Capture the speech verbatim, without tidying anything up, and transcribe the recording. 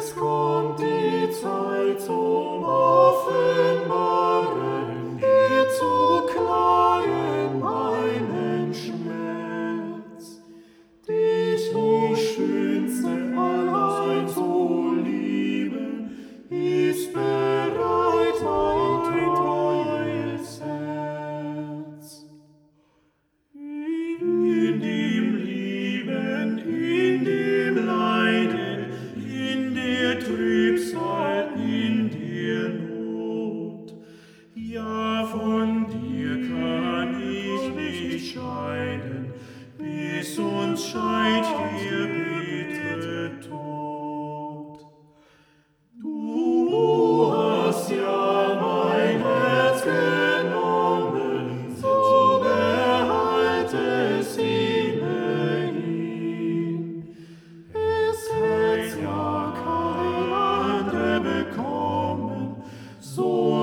Es kommt die Zeit zum Offenbaren, dir zu klagen meinen Schmerz. Dich, du Schönste, allein zu lieben, ist bereit mein treues Herz. In dem Leben, in dem Leiden, in der Trübsal, in der Not, ja, von dir kann ich nicht scheiden, bis uns scheidet der bittere Tod. Du hast ja mein Herz genommen, so behalt es immerhin. Es hat ja kein anderer bekommen, so